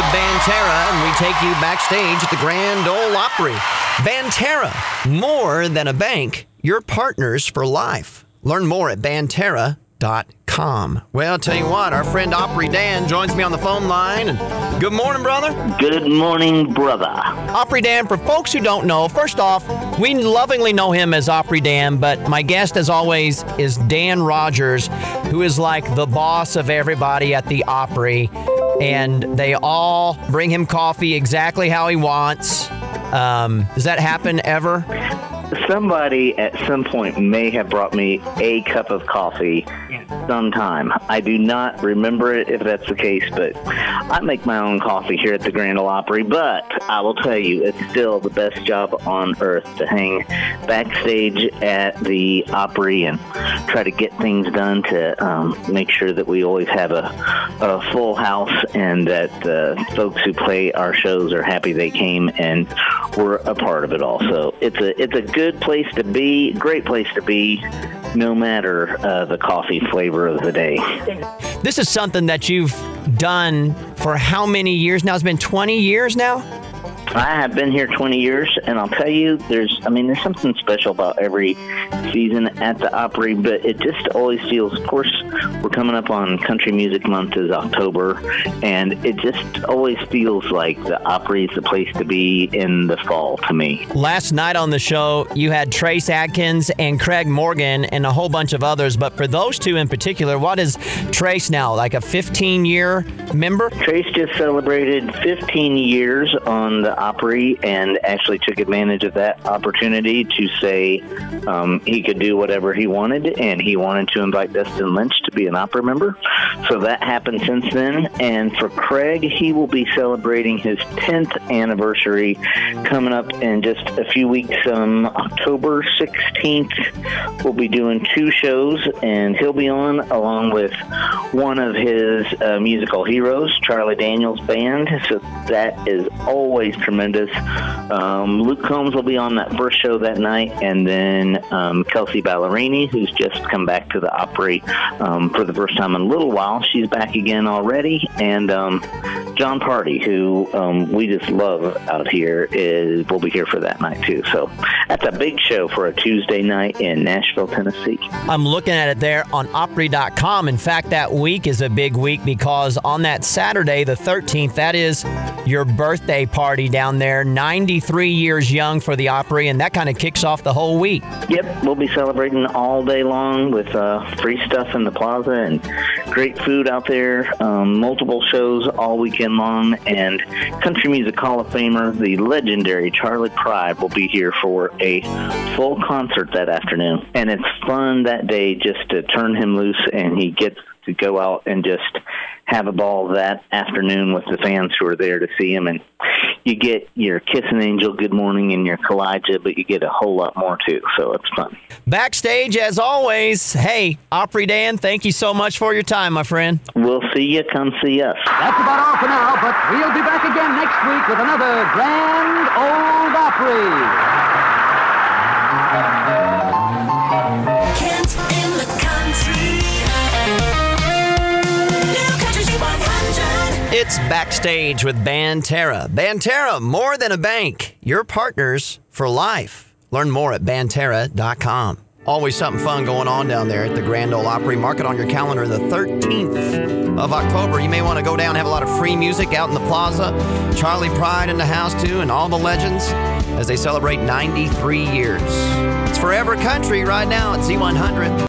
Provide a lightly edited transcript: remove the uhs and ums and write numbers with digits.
Banterra, and we take you backstage at the Grand Ole Opry. Banterra, more than a bank, your partners for life. Learn more at Banterra.com. Well, I'll tell you what, our friend Opry Dan joins me on the phone line. And good morning, brother. Good morning, brother. Opry Dan, for folks who don't know, first off, we lovingly know him as Opry Dan, but my guest, as always, is Dan Rogers, who is like the boss of everybody at the Opry. And they all bring him coffee exactly how he wants. Does that happen ever? Somebody at some point may have brought me a cup of coffee sometime. I do not remember it if that's the case, but I make my own coffee here at the Grand Ole Opry. But I will tell you, it's still the best job on earth to hang backstage at the Opry and try to get things done to make sure that we always have a full house and that the folks who play our shows are happy they came and were a part of it all. So it's a good place to be, great place to be, no matter the coffee flavor of the day. This is something that you've done for how many years now? It's been 20 years now? I have been here 20 years, and I'll tell you, there's something special about every season at the Opry, but it just always feels, of course, we're coming up on Country Music Month is October, and it just always feels like the Opry is the place to be in the fall to me. Last night on the show, you had Trace Adkins and Craig Morgan and a whole bunch of others, but for those two in particular, what is Trace now, like a 15-year member? Trace just celebrated 15 years on the Opry and actually took advantage of that opportunity to say he could do whatever he wanted, and he wanted to invite Dustin Lynch to be an Opry member. So that happened since then. And for Craig, he will be celebrating his 10th anniversary coming up in just a few weeks. October 16th, we'll be doing 2 shows, and he'll be on along with one of his musical heroes, Charlie Daniels Band. So that is always tremendous. Luke Combs will be on that first show that night, and then Kelsey Ballerini, who's just come back to the Opry for the first time in a little while. She's back again already. And John Party, who we just love out here, will be here for that night too. So that's a big show for a Tuesday night in Nashville, Tennessee. I'm looking at it there on Opry.com. In fact, that week is a big week because on that Saturday, the 13th, that is your birthday party down there, 93 years young for the Opry, and that kind of kicks off the whole week. Yep, we'll be celebrating all day long with free stuff in the plaza and great food out there, multiple shows all weekend long, and Country Music Hall of Famer, the legendary Charlie Pride, will be here for a full concert that afternoon. And it's fun that day just to turn him loose, and he gets to go out and just have a ball that afternoon with the fans who are there to see him. And you get your Kissing Angel Good Morning and your Kalijah, but you get a whole lot more too, so it's fun. Backstage, as always, hey, Opry Dan, thank you so much for your time, my friend. We'll see you. Come see us. That's about all for now, but we'll be back again next week with another Grand Ole Opry. Kent in the Country. New Country 100. It's Backstage with Banterra. Banterra, more than a bank. Your partners for life. Learn more at Banterra.com. Always something fun going on down there at the Grand Ole Opry. Mark it on your calendar, the 13th of October. You may want to go down and have a lot of free music out in the plaza. Charlie Pride in the house, too, and all the legends as they celebrate 93 years. It's Forever Country right now at Z100.